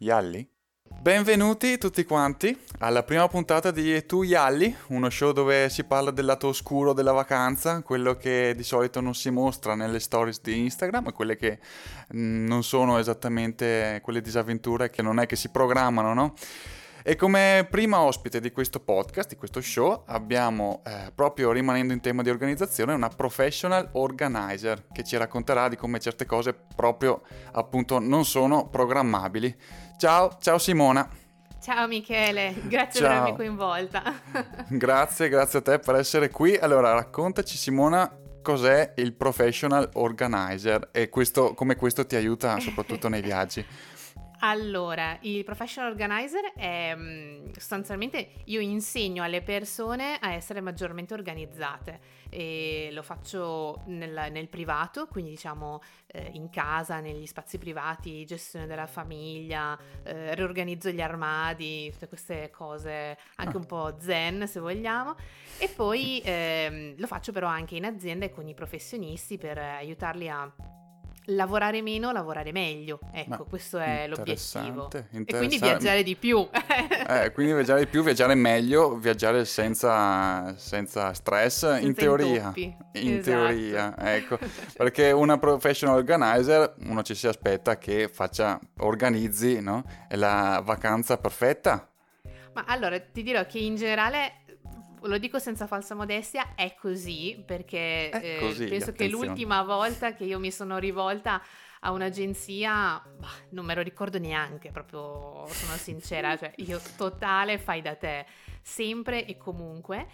Yalli? Benvenuti tutti quanti alla prima puntata di Tu Yalli, uno show dove si parla del lato oscuro della vacanza, quello che di solito non si mostra nelle stories di Instagram, quelle che non sono esattamente quelle disavventure che non è che si programmano, no? E come prima ospite di questo podcast, di questo show, abbiamo, proprio rimanendo in tema di organizzazione, una professional organizer che ci racconterà di come certe cose proprio, appunto, non sono programmabili. Ciao Simona. Ciao Michele, grazie per avermi coinvolta. Grazie a te per essere qui. Allora, raccontaci Simona, cos'è il professional organizer e come questo ti aiuta soprattutto nei viaggi. Allora, il professional organizer è sostanzialmente io insegno alle persone a essere maggiormente organizzate e lo faccio nel privato, quindi diciamo in casa, negli spazi privati, gestione della famiglia, riorganizzo gli armadi, tutte queste cose anche un po' zen se vogliamo, e poi lo faccio però anche in azienda e con i professionisti per aiutarli a lavorare meno, lavorare meglio. Ecco, questo è l'obiettivo. E quindi viaggiare di più. Quindi viaggiare di più, viaggiare meglio, viaggiare senza stress, senza in teoria. Intoppi. In Esatto. teoria, ecco. Perché una professional organizer, uno ci si aspetta che organizzi, no? È la vacanza perfetta. Ma allora, ti dirò che in generale, lo dico senza falsa modestia, è così, perché penso attenzione. che l'ultima volta che io mi sono rivolta a un'agenzia, non me lo ricordo neanche, proprio sono sincera, cioè io totale fai da te, sempre e comunque.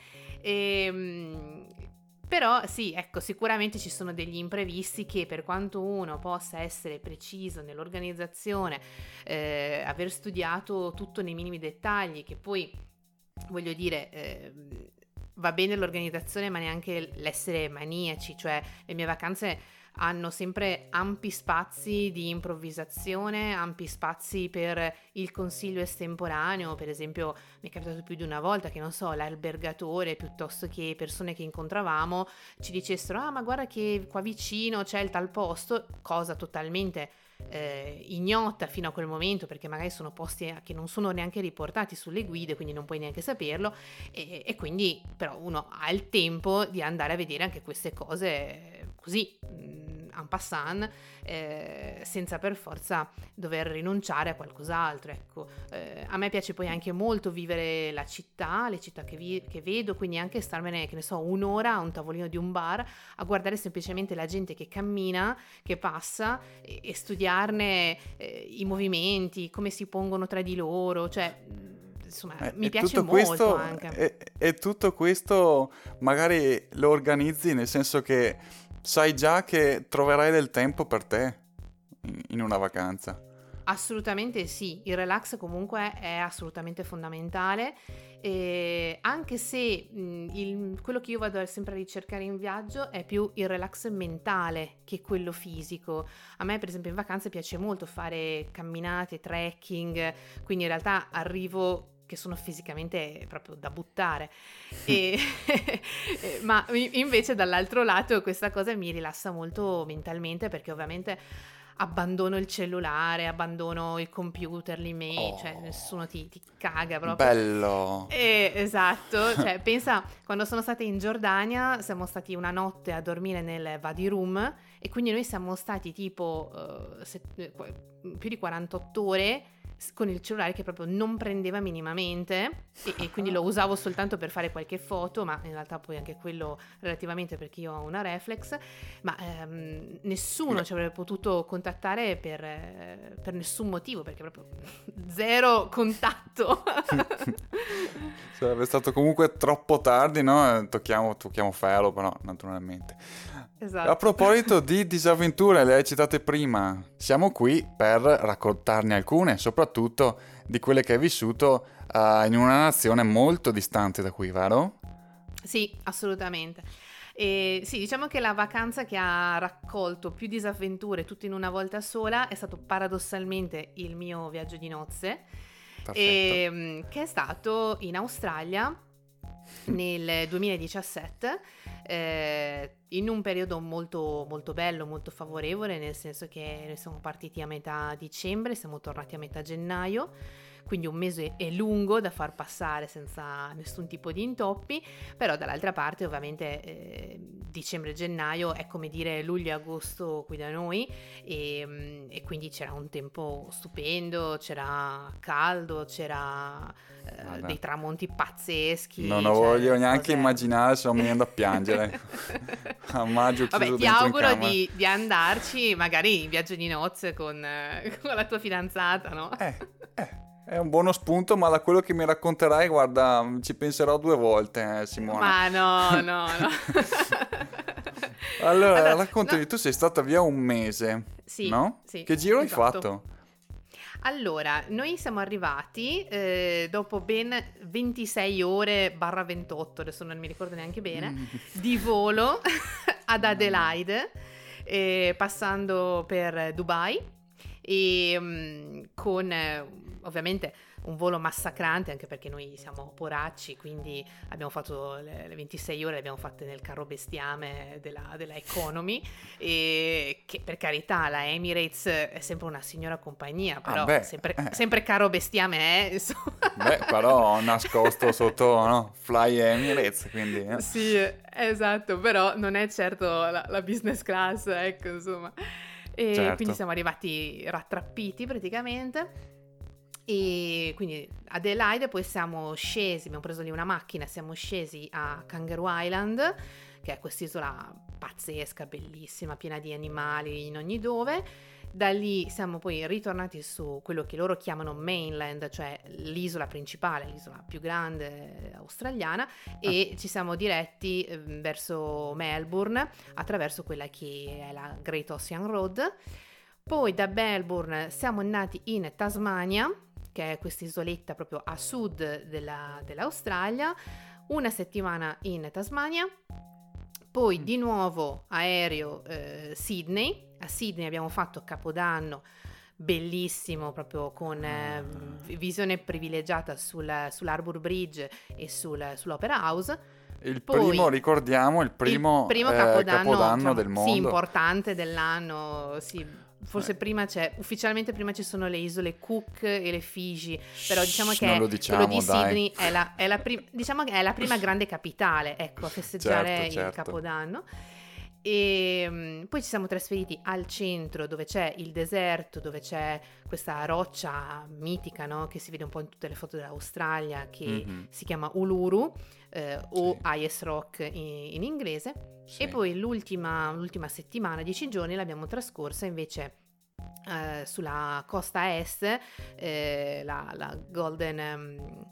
Però sì, ecco, sicuramente ci sono degli imprevisti che, per quanto uno possa essere preciso nell'organizzazione, aver studiato tutto nei minimi dettagli, che poi voglio dire, va bene l'organizzazione ma neanche l'essere maniaci, cioè le mie vacanze hanno sempre ampi spazi di improvvisazione, ampi spazi per il consiglio estemporaneo. Per esempio mi è capitato più di una volta che, non so, l'albergatore piuttosto che persone che incontravamo ci dicessero: ma guarda che qua vicino c'è il tal posto, cosa totalmente ignota fino a quel momento, perché magari sono posti che non sono neanche riportati sulle guide, quindi non puoi neanche saperlo, e quindi però uno ha il tempo di andare a vedere anche queste cose così en passant, senza per forza dover rinunciare a qualcos'altro. Ecco, a me piace poi anche molto vivere la città, le città che vedo, quindi anche starmene, che ne so, un'ora a un tavolino di un bar a guardare semplicemente la gente che cammina, che passa, e studiarne i movimenti, come si pongono tra di loro, cioè insomma mi piace molto anche. E tutto questo magari lo organizzi nel senso che sai già che troverai del tempo per te in una vacanza. Assolutamente sì, il relax comunque è assolutamente fondamentale, anche se quello che io vado sempre a ricercare in viaggio è più il relax mentale che quello fisico. A me per esempio in vacanza piace molto fare camminate, trekking, quindi in realtà arrivo che sono fisicamente proprio da buttare, ma invece dall'altro lato questa cosa mi rilassa molto mentalmente, perché ovviamente abbandono il cellulare, abbandono il computer, l'email, cioè nessuno ti caga proprio. Bello! Esatto, cioè pensa, quando sono stata in Giordania siamo stati una notte a dormire nel Wadi Rum, e quindi noi siamo stati tipo più di 48 ore con il cellulare che proprio non prendeva minimamente, e quindi lo usavo soltanto per fare qualche foto, ma in realtà poi anche quello relativamente, perché io ho una reflex, ma nessuno ci avrebbe potuto contattare per nessun motivo, perché proprio zero contatto. Sarebbe stato comunque troppo tardi, no? Tocchiamo ferro, però naturalmente. Esatto. A proposito di disavventure, le hai citate prima, siamo qui per raccontarne alcune, soprattutto di quelle che hai vissuto in una nazione molto distante da qui, vero? Sì, assolutamente. Sì, diciamo che la vacanza che ha raccolto più disavventure tutte in una volta sola è stato paradossalmente il mio viaggio di nozze, che è stato in Australia nel 2017. in un periodo molto, molto bello, molto favorevole, nel senso che noi siamo partiti a metà dicembre, siamo tornati a metà gennaio, quindi un mese è lungo da far passare senza nessun tipo di intoppi, però dall'altra parte ovviamente dicembre e gennaio è come dire luglio e agosto qui da noi, e quindi c'era un tempo stupendo, c'era caldo, c'era dei tramonti pazzeschi. Non cioè, voglio neanche cose... immaginare, sto venendo a piangere. A maggio chiuso Vabbè, ti dentro in auguro camera. di andarci magari in viaggio di nozze con la tua fidanzata, no? È un buono spunto, ma da quello che mi racconterai, guarda, ci penserò 2 volte, Simona. Ma no. Allora, raccontami, no. tu sei stata via un mese, Sì, no? sì, Che giro esatto. hai fatto? Allora, noi siamo arrivati dopo ben 26 ore barra 28, adesso non mi ricordo neanche bene, di volo ad Adelaide, passando per Dubai e con ovviamente un volo massacrante, anche perché noi siamo poracci, quindi abbiamo fatto le 26 ore, le abbiamo fatte nel carro bestiame della Economy, e che per carità la Emirates è sempre una signora compagnia, però sempre carro bestiame è, insomma. Beh, però nascosto sotto, no? Fly Emirates, quindi... Sì, esatto, però non è certo la business class, ecco, insomma. E Certo. quindi siamo arrivati rattrappiti praticamente. E quindi Adelaide, poi siamo scesi, abbiamo preso lì una macchina, siamo scesi a Kangaroo Island, che è quest'isola pazzesca, bellissima, piena di animali in ogni dove. Da lì siamo poi ritornati su quello che loro chiamano mainland, cioè l'isola principale, l'isola più grande australiana, e ci siamo diretti verso Melbourne attraverso quella che è la Great Ocean Road. Poi da Melbourne siamo andati in Tasmania, che è questa isoletta proprio a sud dell'Australia, una settimana in Tasmania, poi di nuovo aereo Sydney. A Sydney abbiamo fatto Capodanno, bellissimo, proprio con visione privilegiata sull'Harbour Bridge e sull'Opera House. Poi, ricordiamo, il primo Capodanno del mondo. Sì, importante dell'anno, sì. Forse ufficialmente prima ci sono le isole Cook e le Figi, però diciamo che quello di Sydney diciamo che è la prima grande capitale, ecco, a festeggiare certo. il Capodanno. E poi ci siamo trasferiti al centro, dove c'è il deserto, dove c'è questa roccia mitica, no? Che si vede un po' in tutte le foto dell'Australia, che si chiama Uluru, o Ayers Rock in inglese. Sì. E poi l'ultima settimana, 10 giorni, l'abbiamo trascorsa invece sulla costa est, la Golden,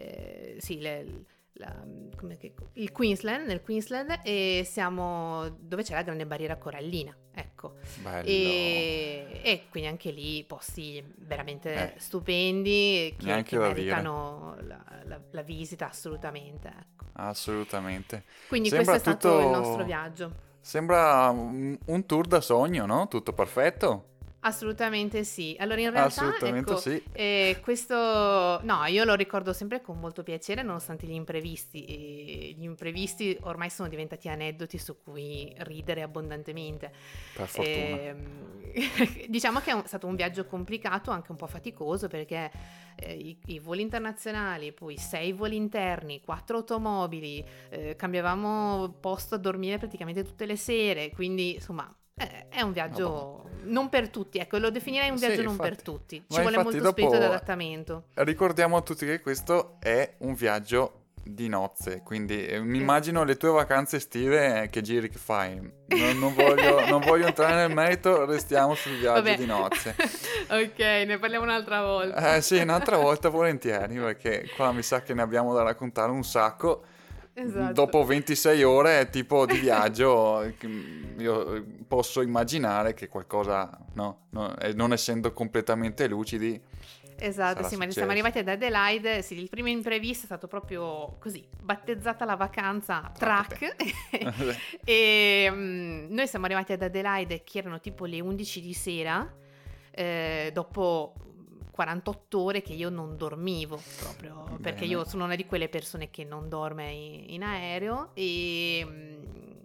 il Queensland, nel Queensland, e siamo dove c'è la grande barriera corallina, ecco. Bello. E quindi anche lì posti veramente stupendi che meritano la visita, assolutamente, ecco. Assolutamente. Quindi questo è stato il nostro viaggio. Sembra un tour da sogno, no? Tutto perfetto. Assolutamente sì. Allora in realtà ecco, sì. Questo no, io lo ricordo sempre con molto piacere, nonostante gli imprevisti, e gli imprevisti ormai sono diventati aneddoti su cui ridere abbondantemente. Per fortuna. Diciamo che è stato un viaggio complicato, anche un po' faticoso, perché i voli internazionali, poi 6 voli interni, 4 automobili, cambiavamo posto a dormire praticamente tutte le sere, quindi insomma è un viaggio non per tutti, ecco, lo definirei un viaggio non per tutti, ci vuole molto spirito di adattamento. Ricordiamo a tutti che questo è un viaggio di nozze, quindi mi immagino le tue vacanze estive, che giri che fai. Non voglio entrare nel merito, restiamo sul viaggio di nozze. Ok, ne parliamo un'altra volta. Sì, un'altra volta volentieri, perché qua mi sa che ne abbiamo da raccontare un sacco. Esatto. Dopo 26 ore tipo di viaggio io posso immaginare che qualcosa, non essendo completamente lucidi. Esatto, sì, ma siamo arrivati ad Adelaide, sì, il primo imprevisto è stato proprio così, battezzata la vacanza track e noi siamo arrivati ad Adelaide che erano tipo le 11 di sera, dopo 48 ore che io non dormivo proprio, perché io sono una di quelle persone che non dorme in aereo, e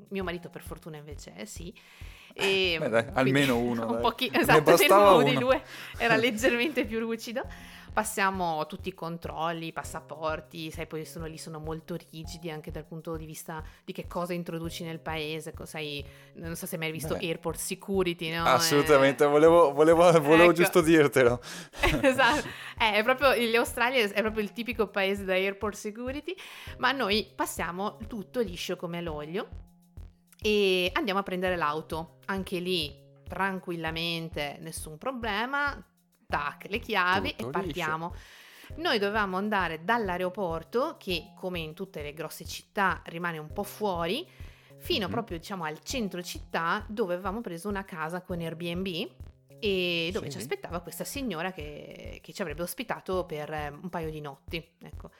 mio marito per fortuna invece sì. E Beh, dai, almeno uno. Un dai. esatto, bastava uno di uno. due era leggermente più lucido. Passiamo tutti i controlli, passaporti, sai, poi sono molto rigidi anche dal punto di vista di che cosa introduci nel paese, sai, non so se hai mai visto Beh, Airport Security, no? assolutamente, volevo Ecco. giusto dirtelo. Esatto, è proprio l'Australia è proprio il tipico paese da Airport Security, ma noi passiamo tutto liscio come l'olio e andiamo a prendere l'auto, anche lì tranquillamente, nessun problema, tac, le chiavi Tutto e partiamo. Noi dovevamo andare dall'aeroporto, che come in tutte le grosse città rimane un po' fuori, fino proprio diciamo al centro città, dove avevamo preso una casa con Airbnb e dove Sì. ci aspettava questa signora che ci avrebbe ospitato per un paio di notti, ecco.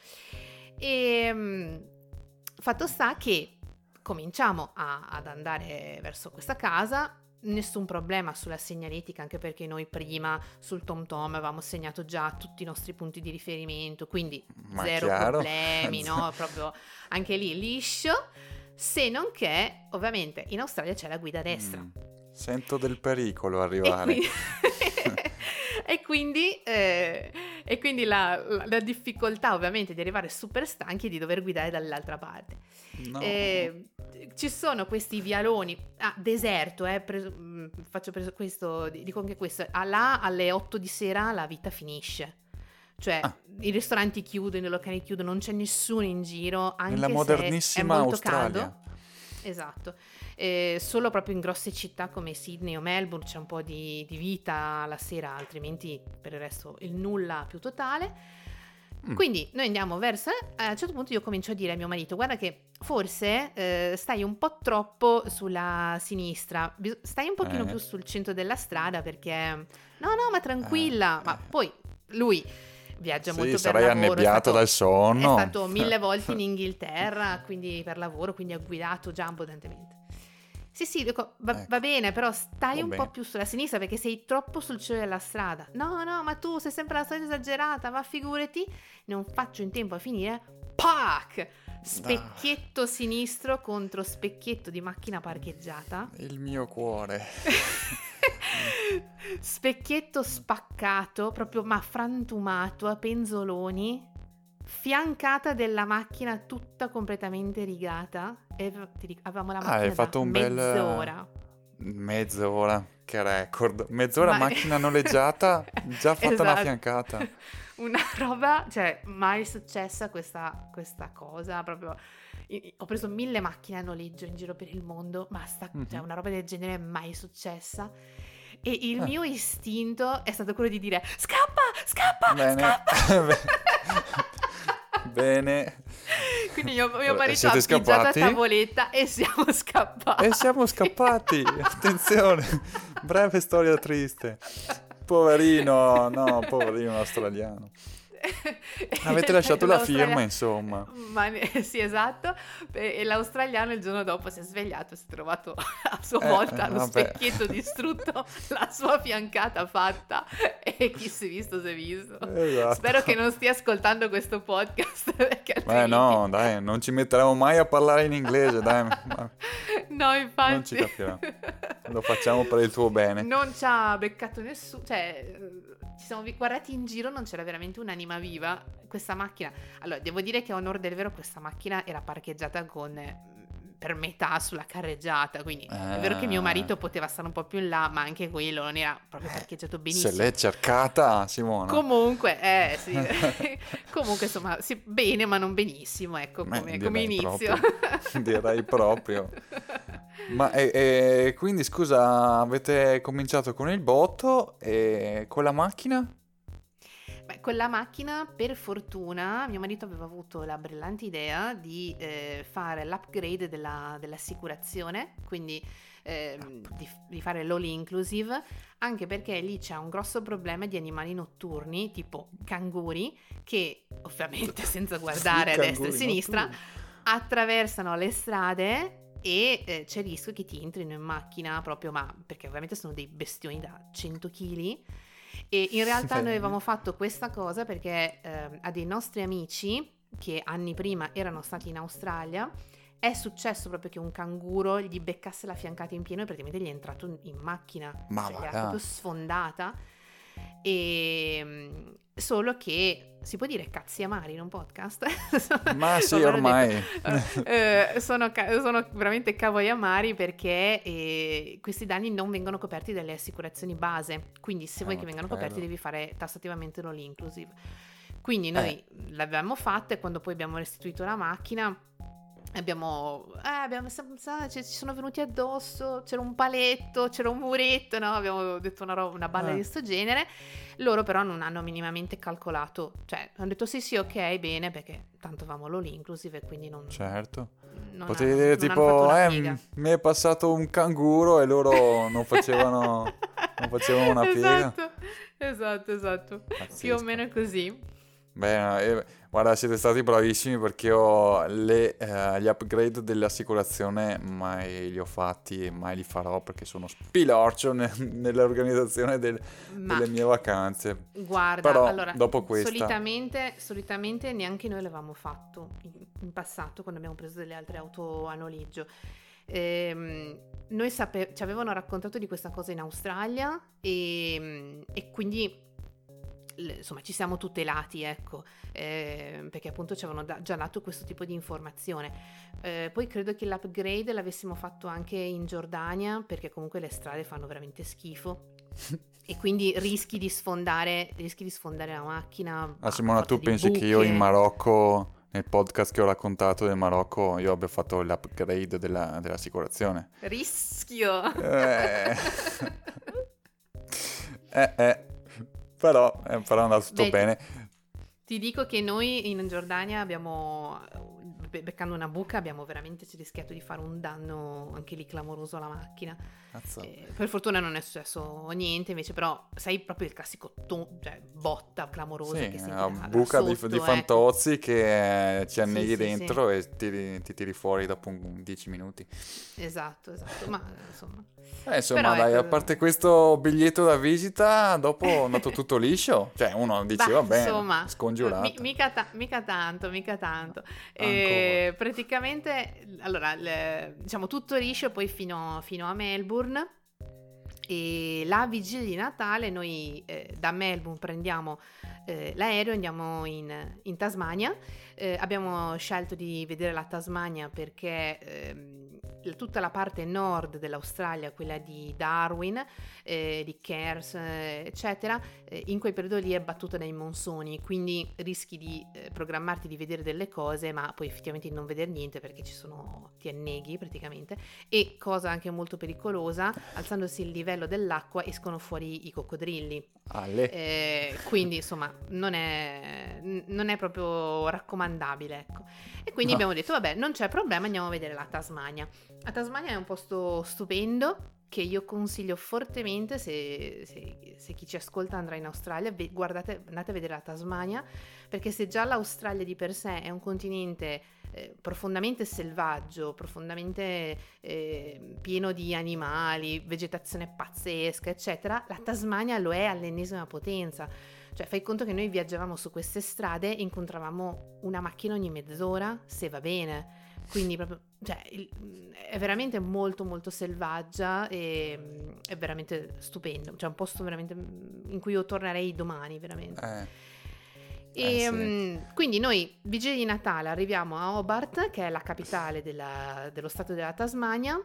E fatto sta che cominciamo ad andare verso questa casa. Nessun problema sulla segnaletica, anche perché noi prima sul TomTom avevamo segnato già tutti i nostri punti di riferimento, quindi Ma zero chiaro. problemi, no? Proprio anche lì liscio, se non che ovviamente in Australia c'è la guida a destra. Sento del pericolo arrivare. E quindi la difficoltà ovviamente di arrivare super stanchi e di dover guidare dall'altra parte. No. Ci sono questi vialoni deserto, faccio preso questo, dico anche questo, là alle 8 di sera la vita finisce, cioè i ristoranti chiudono, i locali chiudono, non c'è nessuno in giro, anche Nella se modernissima è molto Australia. caldo. Esatto. Solo proprio in grosse città come Sydney o Melbourne c'è un po' di vita la sera, altrimenti per il resto il nulla più totale. Quindi noi andiamo verso, a un certo punto io comincio a dire a mio marito: guarda che forse stai un po' troppo sulla sinistra, stai un pochino più sul centro della strada, perché no ma tranquilla. Ma poi lui viaggia molto per sarai lavoro, annebbiato dal sonno. è stato 1000 volte in Inghilterra, quindi per lavoro, quindi ha guidato già abbondantemente. Sì, dico, va bene, però stai un po' più sulla sinistra perché sei troppo sul cielo della strada. No, ma tu sei sempre la solita esagerata, ma figurati, non faccio in tempo a finire. Pac! Specchietto sinistro contro specchietto di macchina parcheggiata. Il mio cuore. Specchietto spaccato, proprio ma frantumato a penzoloni. Fiancata della macchina tutta completamente rigata e avevamo la macchina hai fatto un mezz'ora. Mezz'ora, che record. Mezz'ora macchina noleggiata, già fatta esatto. una fiancata. Una roba, cioè mai successa questa cosa, proprio. Ho preso 1000 macchine a noleggio in giro per il mondo, ma cioè, una roba del genere è mai successa. E il mio istinto è stato quello di dire: scappa, Bene. scappa. Bene. Quindi mio marito ha Siete appoggiato a scappati? tavoletta e siamo scappati. Attenzione. Breve storia triste. Poverino australiano. Avete lasciato la firma, insomma. Sì, esatto. E l'australiano il giorno dopo si è svegliato e si è trovato a sua volta lo specchietto distrutto, la sua fiancata fatta, e chi si è visto si è visto. Esatto. Spero che non stia ascoltando questo podcast, perché altrimenti... no, dai, non ci metteremo mai a parlare in inglese, dai. No, infatti. Non ci capirà. Lo facciamo per il tuo bene. Non ci ha beccato nessuno, cioè ci siamo guardati in giro, non c'era veramente un'anima viva. Questa macchina, allora devo dire che a onor del vero questa macchina era parcheggiata per metà sulla carreggiata, quindi è vero che mio marito poteva stare un po' più in là, ma anche quello non era proprio parcheggiato benissimo. Se l'è cercata, Simona. Comunque, sì. Comunque insomma, sì, bene ma non benissimo, ecco, come inizio. Direi proprio. Ma quindi scusa, avete cominciato con il botto e con la macchina? Beh, con la macchina, per fortuna, mio marito aveva avuto la brillante idea di fare l'upgrade dell'assicurazione, quindi di fare l'all inclusive, anche perché lì c'è un grosso problema di animali notturni, tipo canguri, che ovviamente senza guardare a destra e a sinistra attraversano le strade e c'è il rischio che ti entrino in macchina proprio, ma perché ovviamente sono dei bestioni da 100 kg. E in realtà noi avevamo fatto questa cosa perché a dei nostri amici che anni prima erano stati in Australia è successo proprio che un canguro gli beccasse la fiancata in pieno e praticamente gli è entrato in macchina, Ma cioè, gliel'ha proprio sfondata. E solo che si può dire cazzi amari in un podcast? Ma sì, ormai. Sono veramente cavoli amari perché questi danni non vengono coperti dalle assicurazioni base, quindi se vuoi che vengano coperti devi fare tassativamente l'all inclusive. Quindi noi l'abbiamo fatta e quando poi abbiamo restituito la macchina ci sono venuti addosso, c'era un paletto, c'era un muretto, no? Abbiamo detto una balla di sto genere. Loro però non hanno minimamente calcolato, cioè hanno detto sì ok, bene, perché tanto avevamo l'all inclusive e quindi non... Certo. Non Potevi hanno, dire non tipo, hanno fatto una piega. mi è passato un canguro e loro non facevano una piega. Esatto. Pazzesco. Più o meno così. Beh, guarda, siete stati bravissimi perché io gli upgrade dell'assicurazione mai li ho fatti e mai li farò perché sono spilorcio nell'organizzazione delle mie vacanze. Guarda, però allora, dopo questa... solitamente neanche noi l'avevamo fatto in passato quando abbiamo preso delle altre auto a noleggio. Noi ci avevano raccontato di questa cosa in Australia e quindi... insomma ci siamo tutelati, ecco, perché appunto ci avevano già dato questo tipo di informazione. Poi credo che l'upgrade l'avessimo fatto anche in Giordania perché comunque le strade fanno veramente schifo e quindi rischi di sfondare la macchina. Simona, tu pensi che io in Marocco, nel podcast che ho raccontato del Marocco, io abbia fatto l'upgrade dell'assicurazione? Rischio. Però è andato tutto bene. Ti dico che noi in Giordania beccando una buca, abbiamo veramente rischiato di fare un danno anche lì clamoroso alla macchina. Per fortuna non è successo niente, invece però sai proprio il classico botta clamorosa che senti una da buca sotto, di fantozzi ecco. che ci anneghi dentro sì. e ti tiri fuori dopo 10 minuti. Esatto, ma insomma. Insomma, dai, a parte questo biglietto da visita, dopo è andato tutto liscio. Cioè, uno diceva, bene, scongiurato. Mica tanto. Praticamente, allora, diciamo tutto liscio poi fino a Melbourne. E la vigilia di Natale noi da Melbourne prendiamo l'aereo e andiamo in Tasmania. Abbiamo scelto di vedere la Tasmania perché tutta la parte nord dell'Australia, quella di Darwin, di Cairns, eccetera, in quel periodo lì è battuta dai monsoni, quindi rischi di programmarti di vedere delle cose ma poi effettivamente di non vedere niente perché ti anneghi praticamente. E cosa anche molto pericolosa, alzandosi il livello dell'acqua escono fuori i coccodrilli. Quindi insomma non è proprio raccomandabile, ecco. E quindi abbiamo detto vabbè, non c'è problema, andiamo a vedere la Tasmania. La Tasmania è un posto stupendo che io consiglio fortemente se chi ci ascolta andrà in Australia, andate a vedere la Tasmania, perché se già l'Australia di per sé è un continente profondamente selvaggio, profondamente pieno di animali, vegetazione pazzesca, eccetera, la Tasmania lo è all'ennesima potenza. Cioè fai conto che noi viaggiavamo su queste strade e incontravamo una macchina ogni mezz'ora, se va bene. Quindi proprio, è veramente molto molto selvaggia e è veramente stupendo. Cioè un posto veramente in cui io tornerei domani, veramente. Sì. Quindi noi, vigilia di Natale, arriviamo a Hobart, che è la capitale dello stato della Tasmania.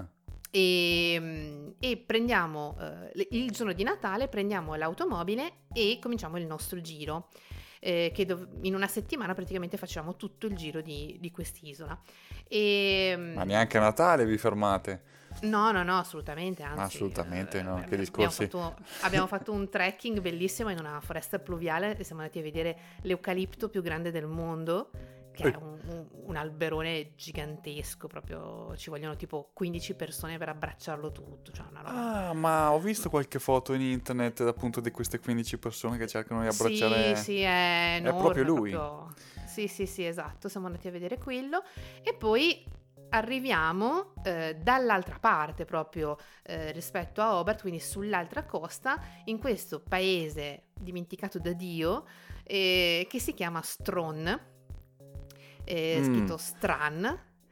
E prendiamo il giorno di Natale, prendiamo l'automobile e cominciamo il nostro giro. Che in una settimana praticamente facciamo tutto il giro di quest'isola. Ma neanche a Natale vi fermate? No, assolutamente, anzi. Assolutamente no, che discorsi. Abbiamo fatto un trekking bellissimo in una foresta pluviale e siamo andati a vedere l'eucalipto più grande del mondo, che è un alberone gigantesco, proprio ci vogliono tipo 15 persone per abbracciarlo tutto, cioè una roba. Ma ho visto qualche foto in internet appunto di queste 15 persone che cercano di abbracciare. Sì, è enorme, proprio lui. Sì, esatto, siamo andati a vedere quello e poi arriviamo dall'altra parte proprio rispetto a Hobart, quindi sull'altra costa, in questo paese dimenticato da Dio che si chiama Strahan, scritto Stran.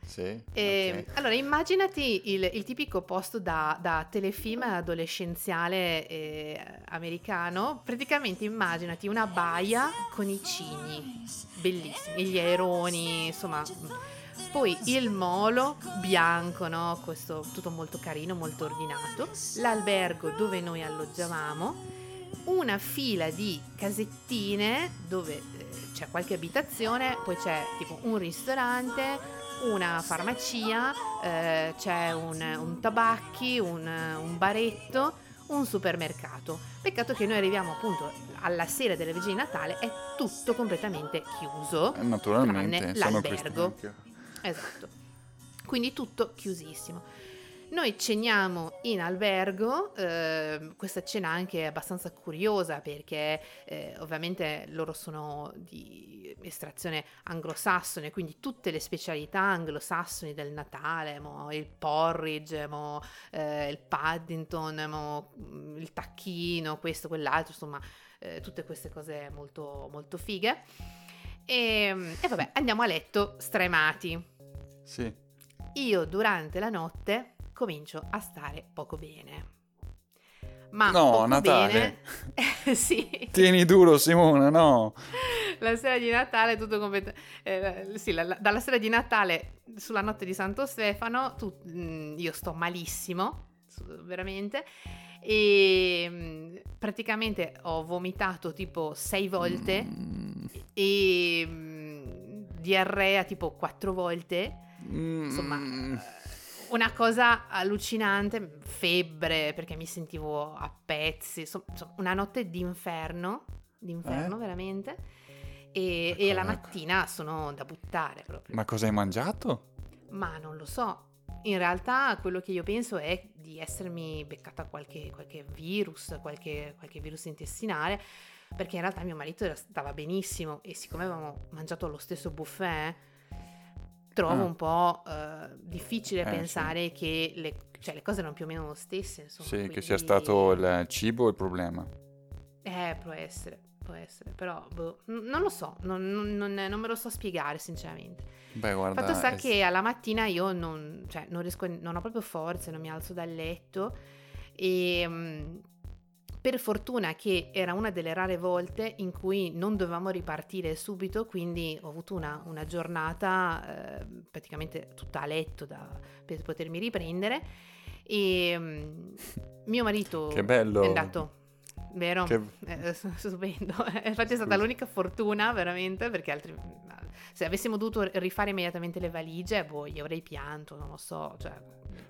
Sì, ok. Allora, immaginati il tipico posto da telefilm adolescenziale americano. Praticamente immaginati una baia con i cigni, bellissimi, gli aironi, insomma. Poi il molo bianco, no? Questo tutto molto carino, molto ordinato. L'albergo dove noi alloggiavamo, una fila di casettine dove c'è qualche abitazione, poi c'è tipo un ristorante, una farmacia, c'è un tabacchi, un baretto, un supermercato. Peccato che noi arriviamo appunto alla sera delle Vigili di Natale, è tutto completamente chiuso, Naturalmente, tranne sono cristiano l'albergo. anch'io. Esatto. Quindi tutto chiusissimo. Noi ceniamo in albergo, questa cena anche è abbastanza curiosa perché ovviamente loro sono di estrazione anglosassone, quindi tutte le specialità anglosassoni del Natale, il porridge, il Paddington, il tacchino, questo, quell'altro, insomma tutte queste cose molto, molto fighe. E vabbè, andiamo a letto stremati. Sì. Io durante la notte comincio a stare poco bene. Ma No, poco Natale. bene. Sì. Tieni duro, Simona, no. La sera di Natale tutto sì, dalla sera di Natale sulla notte di Santo Stefano io sto malissimo, veramente, e praticamente ho vomitato tipo 6 volte e diarrea tipo 4 volte. Insomma, una cosa allucinante, febbre perché mi sentivo a pezzi, insomma, una notte d'inferno veramente, e la mattina sono da buttare proprio. Ma cosa hai mangiato? Ma non lo so, in realtà quello che io penso è di essermi beccata qualche virus, qualche virus intestinale, perché in realtà mio marito stava benissimo e siccome avevamo mangiato allo stesso buffet, trovo un po' difficile pensare che le cose erano più o meno lo stesso, insomma. Sì, quindi... che sia stato il cibo il problema. può essere, però non lo so, non me lo so spiegare sinceramente. Beh, guarda, Fatto sta che alla mattina io non riesco, non ho proprio forze, non mi alzo dal letto e per fortuna che era una delle rare volte in cui non dovevamo ripartire subito, quindi ho avuto una giornata praticamente tutta a letto per potermi riprendere e mio marito che bello. è andato, vero? Che... Stupendo. Infatti è stata l'unica fortuna veramente, perché altri, se avessimo dovuto rifare immediatamente le valigie, io avrei pianto, non lo so, cioè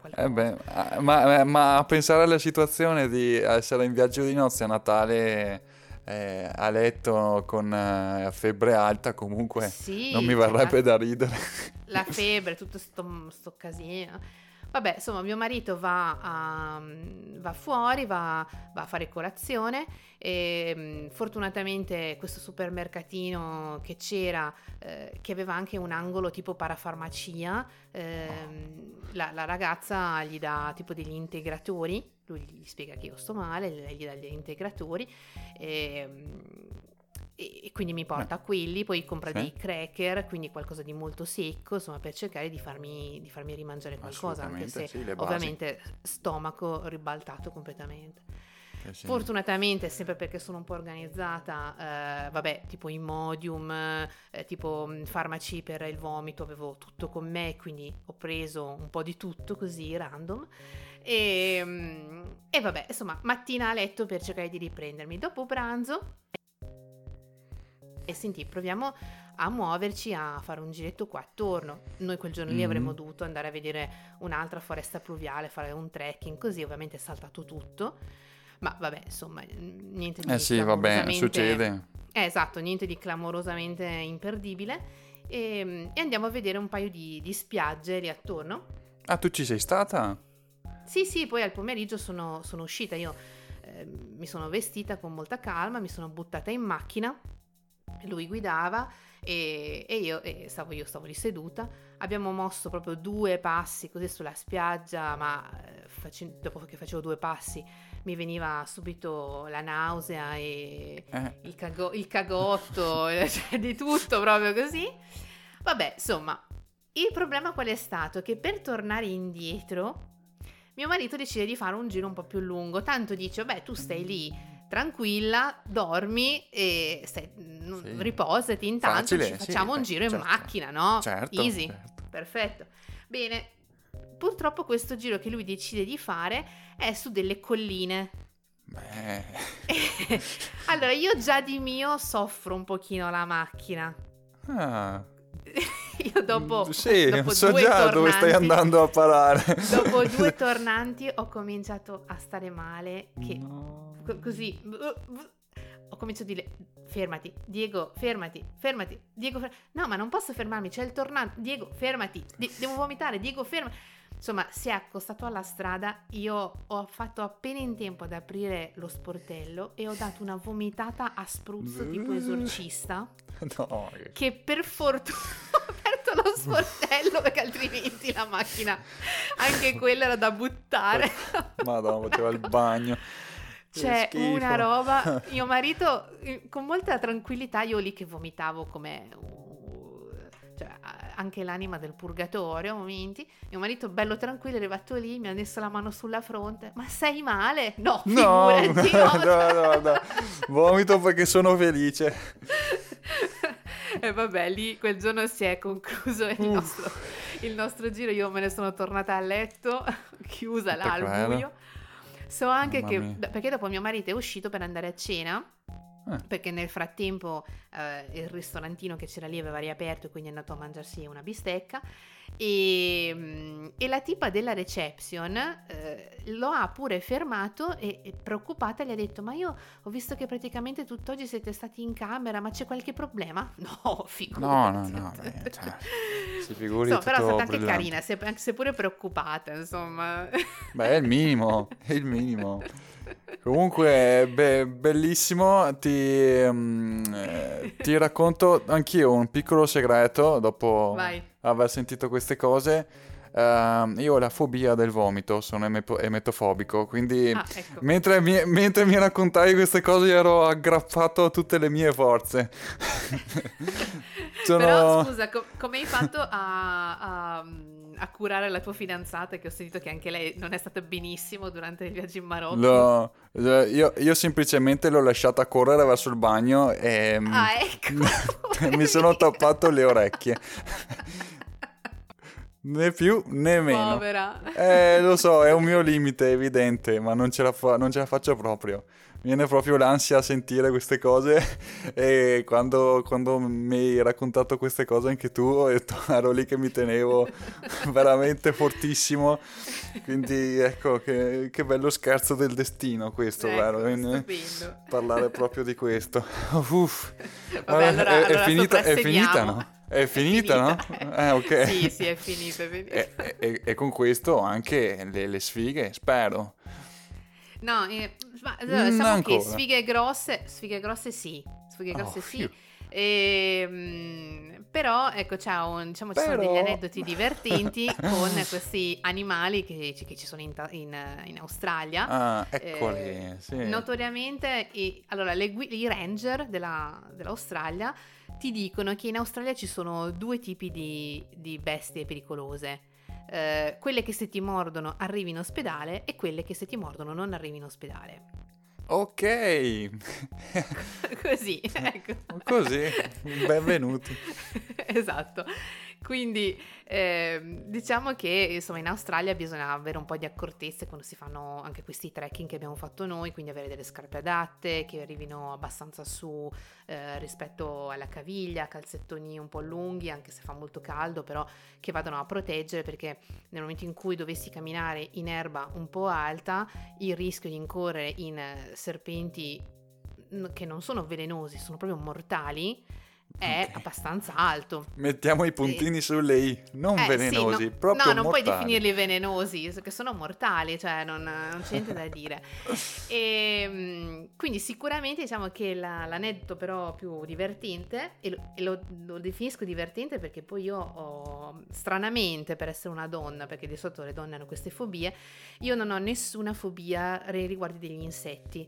ma a pensare alla situazione di essere in viaggio di nozze a Natale a letto con febbre alta, comunque sì, non mi verrebbe da ridere. La febbre, tutto sto casino. Vabbè, insomma, mio marito va fuori, va a fare colazione e fortunatamente questo supermercatino che c'era, che aveva anche un angolo tipo parafarmacia, la ragazza gli dà tipo degli integratori, lui gli spiega che io sto male, lei gli dà degli integratori e quindi mi porta a quelli, poi compra dei cracker, quindi qualcosa di molto secco, insomma, per cercare di farmi rimangiare qualcosa, anche se sì, ovviamente stomaco ribaltato completamente. Sì. Fortunatamente, sempre perché sono un po' organizzata, tipo Imodium, tipo farmaci per il vomito, avevo tutto con me, quindi ho preso un po' di tutto così, random. E vabbè, insomma, mattina a letto per cercare di riprendermi. Dopo pranzo e senti, proviamo a muoverci, a fare un giretto qua attorno. Noi quel giorno lì avremmo dovuto andare a vedere un'altra foresta pluviale, fare un trekking, così ovviamente è saltato tutto. Ma vabbè, insomma, niente di sì, vabbè, succede. Esatto, niente di clamorosamente imperdibile. E andiamo a vedere un paio di spiagge lì attorno. Ah, tu ci sei stata? Sì, poi al pomeriggio sono uscita. Io mi sono vestita con molta calma, mi sono buttata in macchina. Lui guidava e io stavo lì seduta. Abbiamo mosso proprio 2 passi così sulla spiaggia, ma dopo che facevo 2 passi mi veniva subito la nausea e il cagotto, cioè di tutto proprio così. Vabbè, insomma, Il problema qual è stato? Che per tornare indietro mio marito decide di fare un giro un po' più lungo, tanto dice, beh, tu stai lì tranquilla, dormi e riposati, intanto Facile, ci facciamo un giro in macchina, no? Certo, Easy, certo. perfetto. Bene, purtroppo questo giro che lui decide di fare è su delle colline. Beh. Allora, io già di mio soffro un pochino la macchina. Ah. Io dopo Sì, dopo so due già dove stai tornanti, andando a parare. dopo 2 tornanti ho cominciato a stare male, che No. così ho cominciato a dire fermati, Diego, fermati, Diego, no, ma non posso fermarmi, c'è il tornante, Diego, fermati, devo vomitare, Diego, fermati. Insomma, si è accostato alla strada, io ho fatto appena in tempo ad aprire lo sportello e ho dato una vomitata a spruzzo tipo esorcista. No. Che per fortuna ho aperto lo sportello, perché altrimenti la macchina, anche quella era da buttare. Madonna, faceva il bagno. C'è Che schifo. una roba, mio marito con molta tranquillità, io lì che vomitavo come cioè, anche l'anima del purgatorio a momenti, mio marito bello tranquillo è arrivato lì, mi ha messo la mano sulla fronte, ma sei male? No, figurati, no. Vomito perché sono felice. E vabbè, lì quel giorno si è concluso il nostro giro, io me ne sono tornata a letto, chiusa là al buio. So anche Mamma che, mia. perché dopo mio marito è uscito per andare a cena, perché nel frattempo il ristorantino che c'era lì aveva riaperto e quindi è andato a mangiarsi una bistecca e la tipa della reception lo ha pure fermato e preoccupata gli ha detto, ma io ho visto che praticamente tutt'oggi siete stati in camera, ma c'è qualche problema? No, figurati. No, cioè, si figuri, insomma, però è tutto stata anche brillante. carina, anche se pure preoccupata, insomma. Beh, è il minimo. Comunque, bellissimo, ti racconto anch'io un piccolo segreto dopo Vai. aver sentito queste cose. Io ho la fobia del vomito, sono emetofobico, quindi Ecco. mentre mi raccontavi queste cose io ero aggrappato a tutte le mie forze. Però scusa, come hai fatto a curare la tua fidanzata, che ho sentito che anche lei non è stata benissimo durante il viaggio in Marocco? Io semplicemente l'ho lasciata correre verso il bagno e Ecco. mi sono tappato le orecchie. Né più né meno. Povera. Lo so, è un mio limite evidente, ma non ce la faccio proprio. Viene proprio l'ansia a sentire queste cose e quando mi hai raccontato queste cose anche tu, ho detto, ero lì che mi tenevo veramente fortissimo. Quindi ecco, che bello scherzo del destino questo, vero? Stupendo. Parlare proprio di questo. Uff. Vabbè, allora è finita, soprassediamo. no? È finita, no? Ok. Sì, è finita. E con questo anche le sfighe, spero. No, ma diciamo ancora. che sfighe grosse sì. Però ecco, ci sono degli aneddoti divertenti con questi animali che ci sono in Australia. Ah, eccoli, sì. Notoriamente, allora, i ranger dell'Australia ti dicono che in Australia ci sono 2 tipi di bestie pericolose. Quelle che se ti mordono arrivi in ospedale e quelle che se ti mordono non arrivi in ospedale. Ok. Così, ecco. Così, benvenuti. Esatto. Quindi diciamo che insomma in Australia bisogna avere un po' di accortezze quando si fanno anche questi trekking che abbiamo fatto noi, quindi avere delle scarpe adatte che arrivino abbastanza su rispetto alla caviglia, calzettoni un po' lunghi anche se fa molto caldo, però che vadano a proteggere, perché nel momento in cui dovessi camminare in erba un po' alta il rischio di incorrere in serpenti che non sono velenosi, sono proprio mortali, è abbastanza alto. Mettiamo i puntini sulle i, non velenosi, sì, proprio no, non mortali. puoi definirli velenosi, che sono mortali, cioè non c'è niente da dire. Quindi sicuramente diciamo che l'aneddoto però più divertente, e lo definisco divertente perché poi io ho, stranamente per essere una donna, perché di solito le donne hanno queste fobie, io non ho nessuna fobia nei riguardi degli insetti.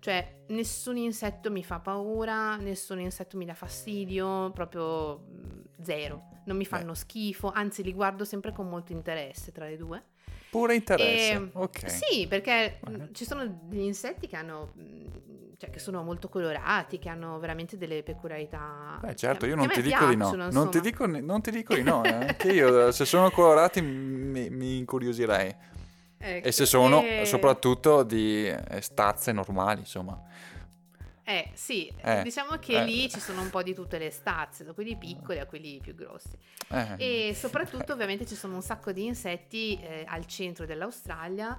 Cioè, nessun insetto mi fa paura, nessun insetto mi dà fastidio, proprio zero. Non mi fanno schifo, anzi li guardo sempre con molto interesse tra le due. Pure interesse, ok. Sì, perché ci sono degli insetti che hanno, cioè che sono molto colorati, che hanno veramente delle peculiarità. Beh, certo, io che non a me ti dico di no. piacciono, Non ti dico di no. Anche io, se sono colorati, mi incuriosirei. Ecco, E se sono soprattutto di stazze normali, insomma. Sì, diciamo che lì ci sono un po' di tutte le stazze, da quelli piccoli a quelli più grossi. E soprattutto ovviamente ci sono un sacco di insetti al centro dell'Australia,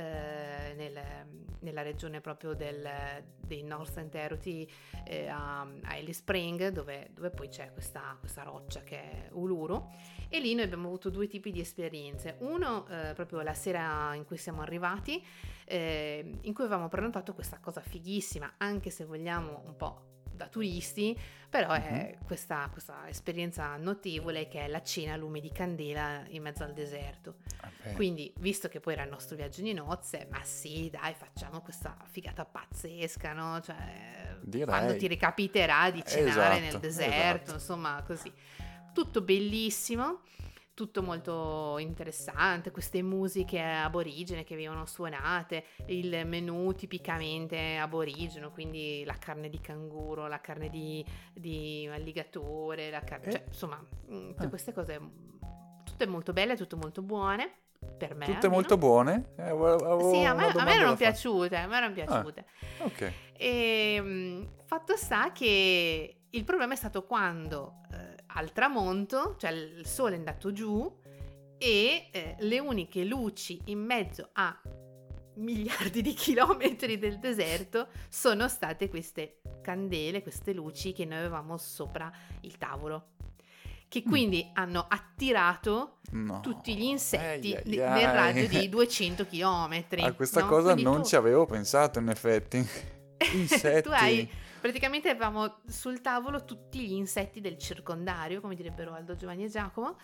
nella regione proprio dei Northern Territory, a Alice Spring, dove poi c'è questa roccia che è Uluru. E lì noi abbiamo avuto due tipi di esperienze. Uno proprio la sera in cui siamo arrivati, in cui avevamo prenotato questa cosa fighissima, anche se vogliamo un po' da turisti, però è questa esperienza notevole, che è la cena a lume di candela in mezzo al deserto. Quindi, visto che poi era il nostro viaggio di nozze, ma sì, dai, facciamo questa figata pazzesca, no? Cioè, quando ti recapiterà di cenare nel deserto, insomma, così. Tutto bellissimo, tutto molto interessante, queste musiche aborigene che venivano suonate, il menù tipicamente aborigeno, quindi la carne di canguro, la carne di alligatore, cioè, insomma, tutte queste cose, tutte molto belle, tutte molto buone. Per me tutte almeno. Molto buone? Sì, a me erano piaciute, Ok. E fatto sta che il problema è stato quando al tramonto, cioè il sole è andato giù e le uniche luci in mezzo a miliardi di chilometri del deserto sono state queste candele, queste luci che noi avevamo sopra il tavolo, che quindi hanno attirato tutti gli insetti nel raggio di 200 chilometri. A questa cosa quindi non ci avevo pensato, in effetti. Insetti. Praticamente avevamo sul tavolo tutti gli insetti del circondario, come direbbero Aldo, Giovanni e Giacomo,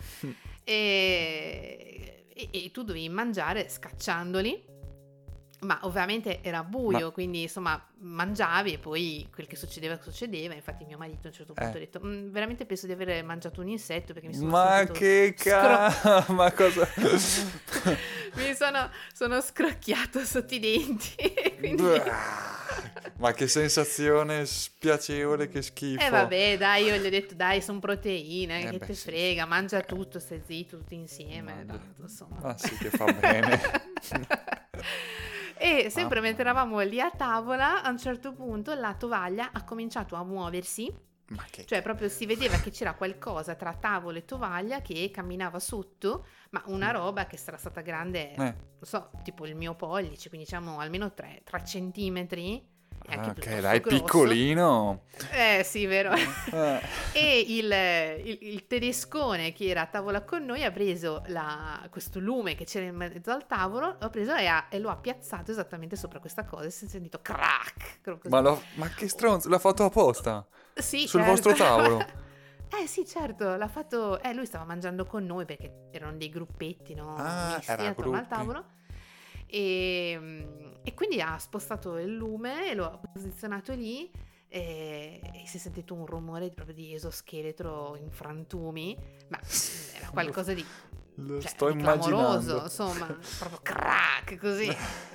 e tu dovevi mangiare scacciandoli. Ma ovviamente era buio, quindi insomma mangiavi e poi quel che succedeva. Infatti mio marito a un certo punto ha detto veramente penso di aver mangiato un insetto, perché mi sono ma ma cosa mi sono scrocchiato sotto i denti. Quindi... ma che sensazione spiacevole, che schifo. Vabbè, dai, io gli ho detto dai, sono proteine, che te frega, mangia tutto, stai zitto, tutti insieme, tanto, insomma. Ma sì, che fa bene. E sempre mentre eravamo lì a tavola, a un certo punto la tovaglia ha cominciato a muoversi, cioè proprio si vedeva che c'era qualcosa tra tavolo e tovaglia che camminava sotto, ma una roba che sarà stata grande, non so, tipo il mio pollice, quindi diciamo almeno 3 centimetri. Ok, dai, grosso. Piccolino. Sì, vero. E il tedescone che era a tavola con noi ha preso questo lume che c'era in mezzo al tavolo, l'ha preso e lo ha piazzato esattamente sopra questa cosa e si è sentito crack. Ma che stronzo, l'ha fatto apposta? Sì, sul certo. vostro tavolo? Sì, certo, l'ha fatto. Lui stava mangiando con noi perché erano dei gruppetti, no? Misti attorno al tavolo. E quindi ha spostato il lume e lo ha posizionato lì e si è sentito un rumore proprio di esoscheletro in frantumi, ma era qualcosa di sto di clamoroso, immaginando, insomma, proprio crack così.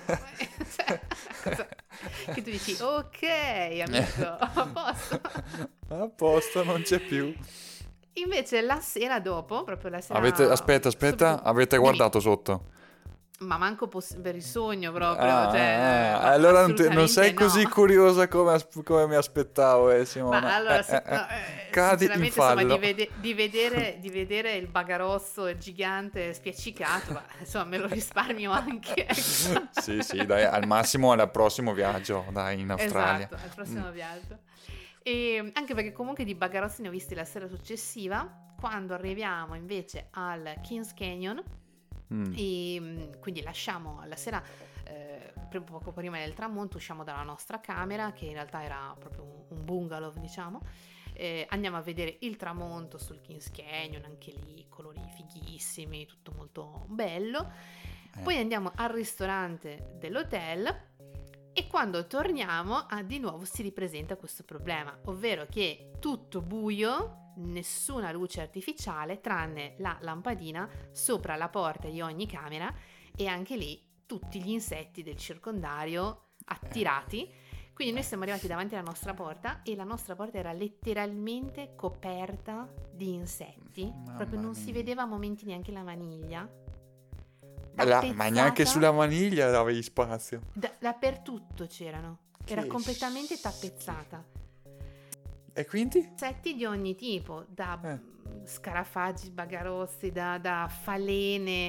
Che tu dici ok amico, a posto, non c'è più. Invece la sera dopo, proprio la sera aspetta, avete guardato sotto? Ma manco per il sogno proprio, allora non sei così curiosa come mi aspettavo, Simona. Ma allora, cadi in fallo. Insomma, di vedere il bagarosso gigante spiaccicato, ma insomma me lo risparmio anche. Sì, dai, al massimo al prossimo viaggio, dai, in Australia. Esatto, al prossimo viaggio. E anche perché comunque di bagarossi ne ho visti la sera successiva, quando arriviamo invece al Kings Canyon. E quindi lasciamo la sera, poco prima del tramonto, usciamo dalla nostra camera, che in realtà era proprio un bungalow, diciamo, andiamo a vedere il tramonto sul Kings Canyon, anche lì colori fighissimi, tutto molto bello. Poi andiamo al ristorante dell'hotel E quando torniamo, di nuovo si ripresenta questo problema, ovvero che tutto buio, nessuna luce artificiale, tranne la lampadina sopra la porta di ogni camera, e anche lì tutti gli insetti del circondario attirati. Quindi noi siamo arrivati davanti alla nostra porta e la nostra porta era letteralmente coperta di insetti. Proprio non si vedeva a momenti neanche la maniglia. Ma neanche sulla maniglia avevi spazio. Dappertutto c'erano. Era completamente tappezzata. E quindi? Insetti di ogni tipo, da scarafaggi, bagarozzi, da falene,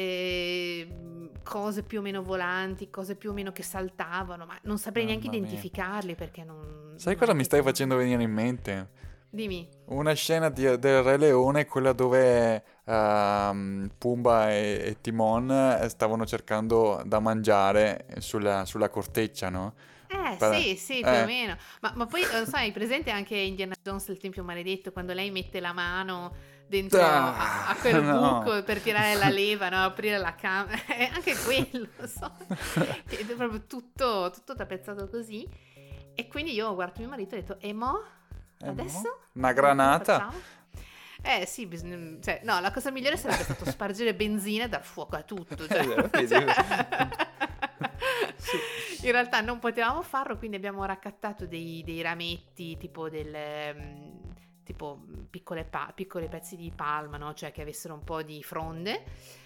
cose più o meno volanti, cose più o meno che saltavano, ma non saprei neanche identificarli perché non... Sai cosa mi stai facendo venire in mente? Dimmi. Una scena del Re Leone, quella dove Pumba e Timon stavano cercando da mangiare sulla corteccia, no? Sì, più o meno. Ma poi, non so, hai presente anche Indiana Jones, il Tempio Maledetto, quando lei mette la mano dentro a quel buco per tirare la leva, no? Aprire la camera. Anche quello, so. Che è proprio tutto tappezzato così. E quindi io guardo mio marito e ho detto, e mo? Adesso? Una granata? Sì, cioè, no, la cosa migliore sarebbe stato spargere benzina e dar fuoco a tutto. Cioè. Sì. In realtà non potevamo farlo, quindi abbiamo raccattato dei rametti tipo tipo piccoli pezzi di palma, no? Cioè che avessero un po' di fronde.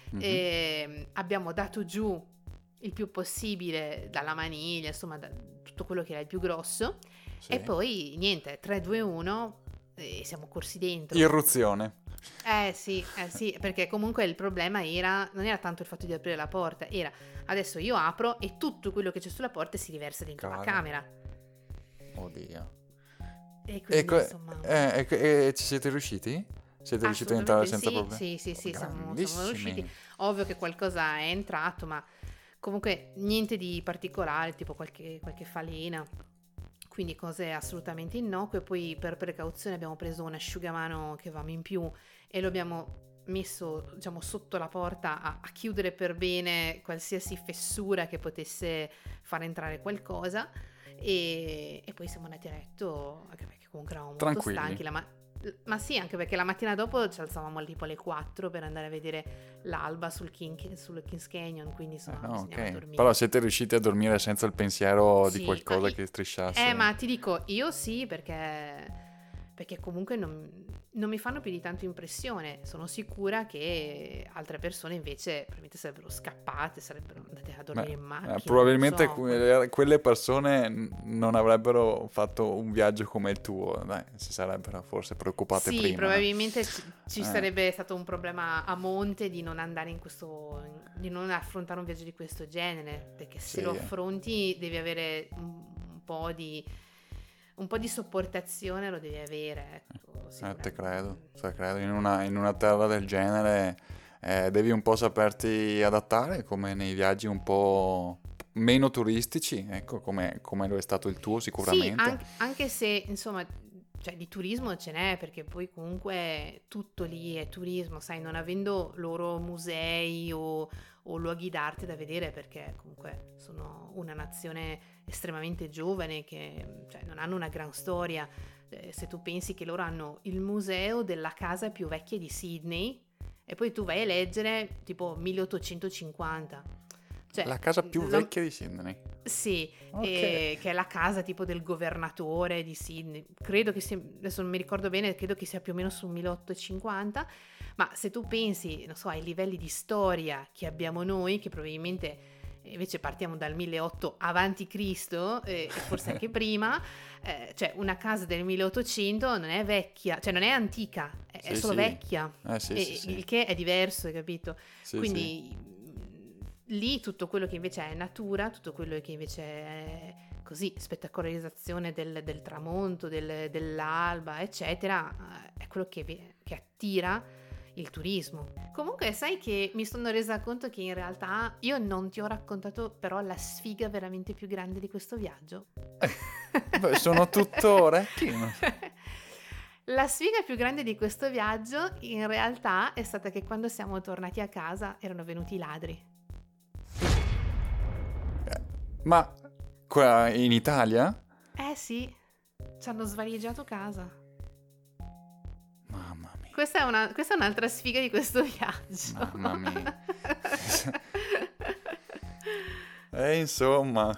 E abbiamo dato giù il più possibile dalla maniglia, insomma da tutto quello che era il più grosso. Sì. E poi niente, 3, 2, 1 e siamo corsi dentro. Irruzione. Sì, perché comunque il problema non era tanto il fatto di aprire la porta, era adesso io apro e tutto quello che c'è sulla porta si riversa dentro la camera. Oddio. E quindi insomma... E ci siete riusciti? Siete riusciti a entrare senza problemi? Sì, siamo riusciti. Ovvio che qualcosa è entrato, ma comunque niente di particolare, tipo qualche falena. Quindi cose assolutamente innocue. Poi per precauzione abbiamo preso un asciugamano che avevamo in più e lo abbiamo messo, diciamo, sotto la porta a chiudere per bene qualsiasi fessura che potesse far entrare qualcosa. E poi siamo andati a letto, anche perché comunque eravamo molto stanchi. Ma sì, anche perché la mattina dopo ci alzavamo tipo alle 4 per andare a vedere l'alba sul Kings Canyon, quindi insomma bisognava dormire. Però siete riusciti a dormire senza il pensiero di qualcosa che strisciasse? Ma ti dico, io sì, perché comunque non mi fanno più di tanto impressione. Sono sicura che altre persone invece probabilmente sarebbero scappate, sarebbero andate a dormire in macchina. Probabilmente quelle persone non avrebbero fatto un viaggio come il tuo, si sarebbero forse preoccupate prima. Sì, probabilmente ci sarebbe stato un problema a monte di non andare di non affrontare un viaggio di questo genere, perché se lo affronti devi avere un po' di sopportazione, lo devi avere, ecco. Te credo. In una terra del genere devi un po' saperti adattare, come nei viaggi un po' meno turistici, ecco, come lo è stato il tuo sicuramente. Sì, anche se insomma, cioè, di turismo ce n'è, perché poi comunque tutto lì è turismo, sai, non avendo loro musei o luoghi d'arte da vedere, perché comunque sono una nazione estremamente giovane che non hanno una gran storia. Se tu pensi che loro hanno il museo della casa più vecchia di Sydney e poi tu vai a leggere tipo 1850, la casa più vecchia di Sydney? Sì, che è la casa tipo del governatore di Sydney, credo che sia, adesso non mi ricordo bene, credo che sia più o meno sul 1850. Ma se tu pensi, non so, ai livelli di storia che abbiamo noi, che probabilmente invece partiamo dal 1800 avanti Cristo, e forse anche prima, cioè una casa del 1800 non è vecchia, cioè non è antica, è solo vecchia, il che è diverso, hai capito? Quindi lì tutto quello che invece è natura, tutto quello che invece è così spettacolarizzazione del tramonto, dell'alba, eccetera, è quello che attira il turismo. Comunque sai che mi sono resa conto che in realtà io non ti ho raccontato però la sfiga veramente più grande di questo viaggio. Sono tutto orecchino. La sfiga più grande di questo viaggio in realtà è stata che quando siamo tornati a casa erano venuti i ladri. Ma Qua in Italia? Sì, ci hanno svaligiato casa. Mamma mia. Questa è un'altra sfiga di questo viaggio. Mamma mia. Insomma,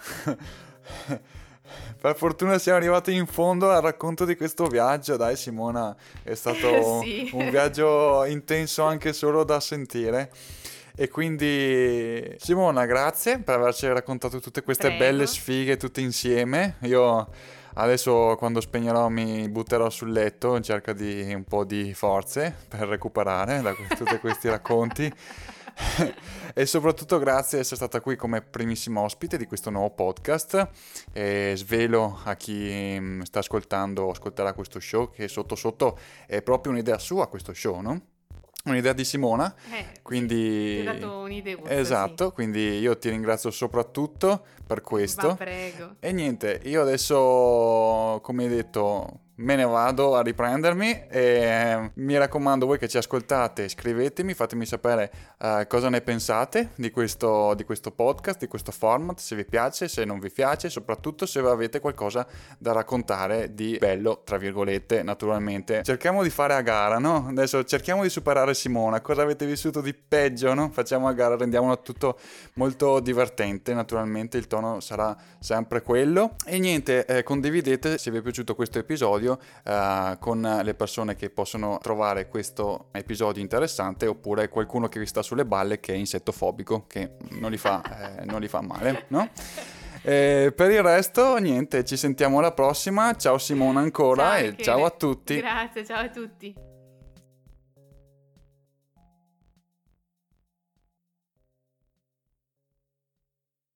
per fortuna siamo arrivati in fondo al racconto di questo viaggio. Dai Simona, è stato Sì. un viaggio intenso anche solo da sentire. E quindi Simona, grazie per averci raccontato tutte queste Prego. belle sfighe tutte insieme. Io adesso quando spegnerò mi butterò sul letto in cerca di un po' di forze per recuperare da tutti questi racconti. E soprattutto grazie di essere stata qui come primissima ospite di questo nuovo podcast. E svelo a chi sta ascoltando, ascolterà questo show, che sotto sotto è proprio un'idea sua questo show, no? Un'idea di Simona, quindi... Ti ho dato un'idea. Esatto, quindi io ti ringrazio soprattutto per questo. Ma prego. E niente, io adesso, come hai detto, me ne vado a riprendermi e mi raccomando, voi che ci ascoltate, scrivetemi, fatemi sapere cosa ne pensate di questo podcast, di questo format, se vi piace, se non vi piace, soprattutto se avete qualcosa da raccontare di bello, tra virgolette, naturalmente. Cerchiamo di fare a gara, no? Adesso cerchiamo di superare Simona, cosa avete vissuto di peggio, no? Facciamo a gara, rendiamolo tutto molto divertente, naturalmente il tono sarà sempre quello. E niente, condividete se vi è piaciuto questo episodio con le persone che possono trovare questo episodio interessante, oppure qualcuno che vi sta sulle balle che è insettofobico, che non li fa male, no? Per il resto niente, ci sentiamo alla prossima. Ciao Simona ancora, Ciao, e Michele. ciao a tutti. Grazie, ciao a tutti.